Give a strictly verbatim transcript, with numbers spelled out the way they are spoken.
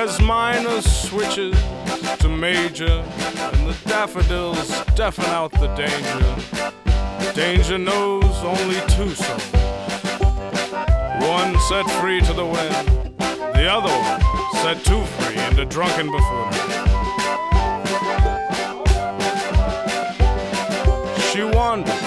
As minor switches to major, and the daffodils deafen out the danger. Danger knows only two souls. One set free to the wind, the other one set too free into drunken buffoonery. She wandered